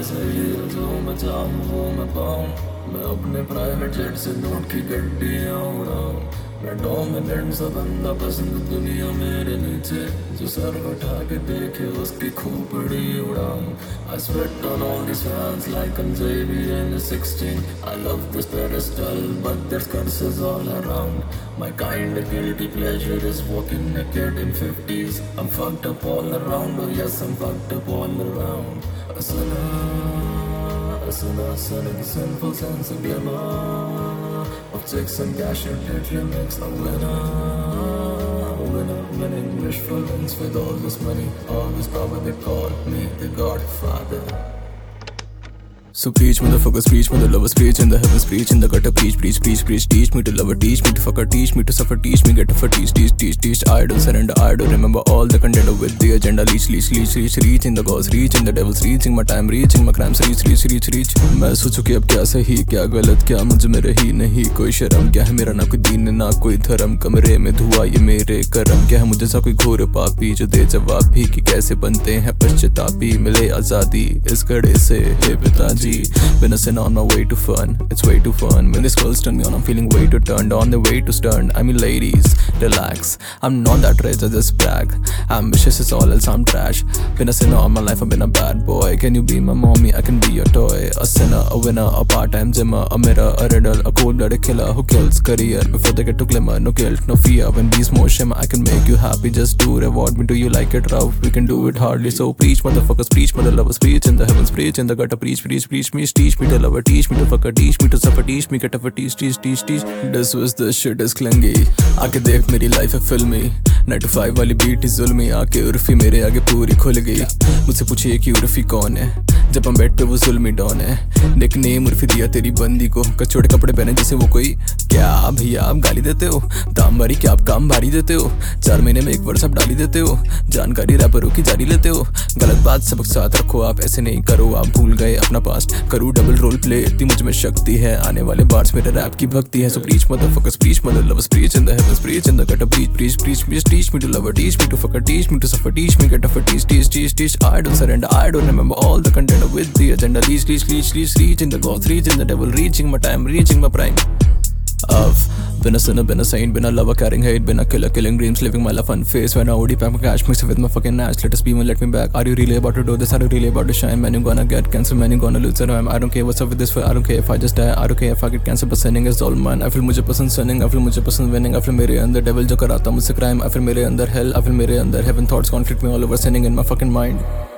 जैसे हीरो जो मैं चाहूँ वो मैं पाऊँ। मैं अपने प्राइवेट जेट से नोट की गड्डियाँ उड़ाऊँ। मैं डोमिनेंट सा बंदा पसंद दुनिया मेरे नीचे, जो सर उठा के देखे उसकी खोपड़ी उड़ाऊँ। I sweat on all these fans like I'm Xavier in the 16. I love this pedestal but there's curses all around. My kind of guilty pleasure is walking naked in 50s. I'm fucked up all around, oh yes I'm fucked up all around. A sinner, sinful sense of glamour of chicks and cash and lately makes a winner. Winning wish for wins with all this money, all this power. They call me the Godfather. So preach, motherfuckers, preach, mother lovers, preach in the heavens, preach in the gutter, preach, preach, preach, preach. Teach me to love her, teach me to fuck her, teach me to suffer, teach me get to for teach. I don't surrender, I don't remember all the contender with the agenda. Reach in the gods, reach in the devils, reaching my time, reaching my crimes, reach. मैं सोचूं कि अब क्या सही क्या गलत, क्या मुझ में रही नहीं कोई शर्म। क्या है मेरा ना कोई दीन ना कोई धर्म, कमरे में धुआं ये मेरे करम। क्या है मुझे सा कोई घोर पापी जो दे जवाब भी कि कैसे बनते हैं पश्चातापी। मिले आजादी इस घड़े से हे पिताजी। Been a sin on my way to fun, it's way too fun. When these girls turn me on, I'm feeling way too turned on, the way too stern. I mean ladies, relax, I'm not that rich, I just brag. Ambitious is all else, I'm trash. Been a sinner all my life, I've been a bad boy. Can you be my mommy, I can be your toy. A sinner, a winner, a part-time gymmer, a mirror, a riddle, a cold-blooded killer who kills career before they get to glimmer. No guilt, no fear, when bees more shimmer, I can make you happy, just do reward me. Do you like it rough? We can do it hardly. So preach, motherfuckers, preach, mother lovers, preach in the heavens, preach in the gutter, preach me to love her, teach me to fuck her, teach me to suffer, teach me get up, teach. This was the shit is clingy. आके देख मेरी life है फिल्मी, 9 to 5 वाली beat ही जुल्मी। आके उर्फी मेरे आगे पूरी खुल गई, मुझसे पूछिए कि उर्फी कौन है, जब हम बेड पे वो जुल्मी डॉन है। निक नेम उर्फी दिया तेरी बंदी को, कचोड़े कपड़े पहने जिसे वो कोई। क्या भैया आप गाली देते हो, दाम भारी क्या आप काम भारी देते हो। 4 महीने में एक वर्ष आप डाली देते हो, जानकारी रैपरों की जारी लेते हो। गलत बात सबक साथ रखो, आप ऐसे नहीं करो, आप भूल गए अपना पास्ट। करूँ डबल रोल प्ले, इतनी मुझ में शक्ति है, आने वाले बार्स मेरे रैप की भक्ति है। So preach motherfuckers, preach mother lovers, preach in the heavens, preach in the gutter, preach teach me to love her, teach me to fuck her, teach me to suffer, teach me get up for teach. I don't surrender, I don't remember all the contender with the agenda. Reach in the gods, reach in the devil, reaching my time, reaching my prime. I've been a sinner, been a saint, been a lover carrying hate, been a killer killing dreams, living my life unfazed. When I OD pack my cash, mix it with my fucking ass. Let us be one, let me back. Are you really about to do this? Are you really about to shine? Man, you gonna get cancer, man, you gonna lose your time. I don't care what's up with this for, I don't care if I just die, I don't care if I get cancer, but sinning is all mine. I feel मुझे पसंद sinning, I feel मुझे पसंद winning. I feel मेरे अंदर devil जो कराता मुझसे crime. I feel मेरे अंदर hell, I feel मेरे अंदर heaven thoughts conflict me all over sinning in my fucking mind.